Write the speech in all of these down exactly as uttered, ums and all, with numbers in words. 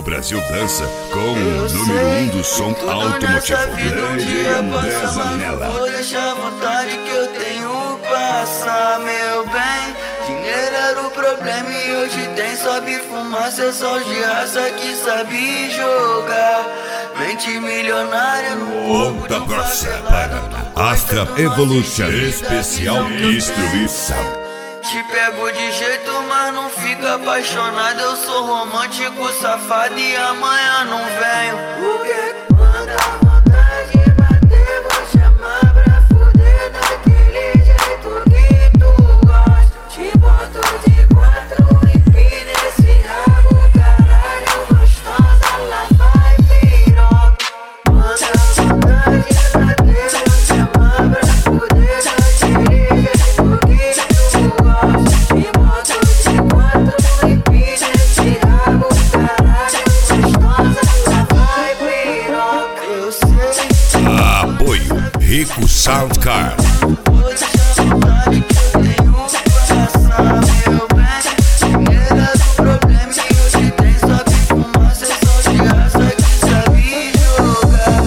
Brasil dança com o número um do som automotivo. Lady Andresa Nela. Vou deixar a vontade que eu tenho passar, meu bem. Dinheiro era o problema e hoje tem. Sobe fumaça, só de raça que sabe jogar. Mente milionária no corpo Ponta Grossa para Astra Evolution Especial Distribuição. Te pego de jeito, mas não fica apaixonado. Eu sou romântico, safado e amanhã não venho. Porque quando a vontade bater, vou chamar pra fuder daquele jeito que tu gosta. Te boto de quatro e empina esse rabo, caralho, gostosa, lá vai piroca. Quando a vontade bater, vou chamar pra fuder daquele jeito que tu gosta. Te boto de quatro e empina esse rabo, caralho, gostosa, lá vai piroca. Eu sei. Apoio Rico Sound Card. Vou deixar a vontade que eu tenho passar, meu bem. Dinheiro é do problema e hoje tem. Sobe fumaça, só de raça que sabe jogar.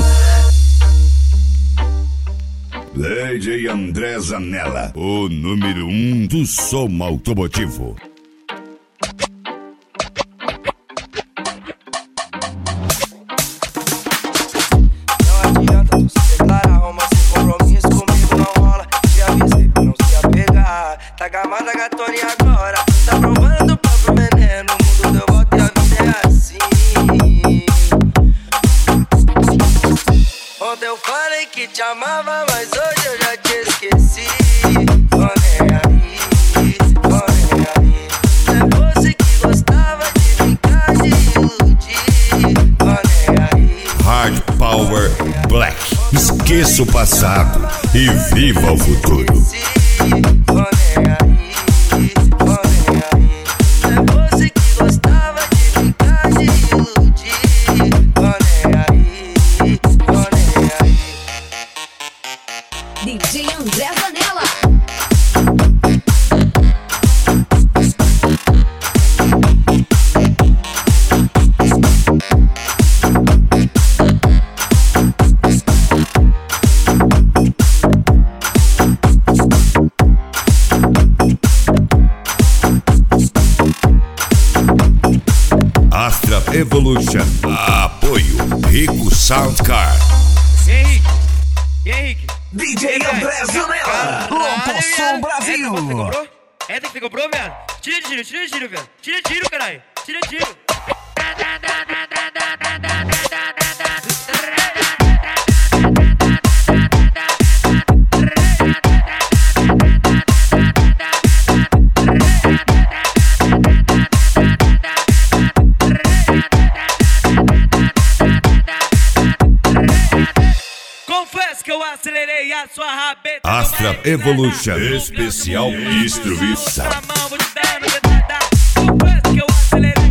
Lady Andresa Nela, o número um do som automotivo. Não adianta tu se declarar, romance e compromisso comigo não rola. Te avisei pra não se apegar. Tá gamada, gatona e agora tá provando do próprio veneno. O mundo deu volta e a vida é assim. Ontem eu falei que te amava, mas hoje eu já te esqueci. Tô nem aí, tô nem aí. É você que gostava de brincar, de iludir. Tô nem aí. Hard Power Black. Esqueça o passado e viva o futuro. Tô nem aí, tô nem aí. É você que gostava de brincar, de iludir. Tô nem aí, tô nem aí. D J Andresa Nela. Astra Evolution. Apoio Rico Sound Card. E aí, Henrique? E aí, Henrique? D J Andresa Nela, Lopoção Brasil. É, você comprou? É, tem que você comprou, velho? Tira tiro, tira tiro, velho. Tira tiro, caralho. Tira tiro. Confesso que eu acelerei a sua rabeta. Astra Evolution Especial Distribuição. Vou te dar no dedada. Confesso que eu acelerei.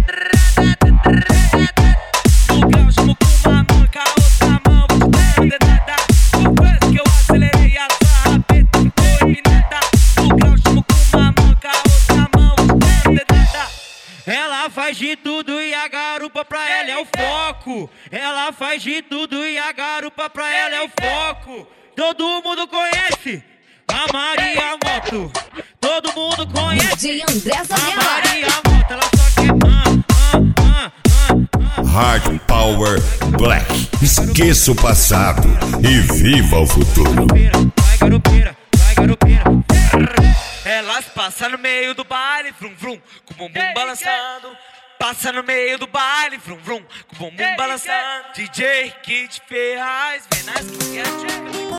No grau, chamo com uma mão e com a outra mão. Vou te dar no dedada. Confesso que eu acelerei a sua rabeta. Ficou empinada. No grau, chamo com uma mão e com a outra mão. Vou te dar no dedada. Ela faz de tudo e a garupa pra ela é o foco. Ela faz de tudo e a garupa pra ela é o foco. Todo mundo conhece a Maria Moto. Todo mundo conhece D J Andresa a Nela. Maria Moto. Ela só quer ah, ah, ah, ah. Hard Power Black. Esqueça o passado e viva o futuro. Vai garupeira, vai garupeira. Elas passam no meio do baile, vrum vrum, com o bumbum balançando. Passa no meio do baile, vrum vrum, com o bumbum balançando. D J Kid Ferraz, vem nas que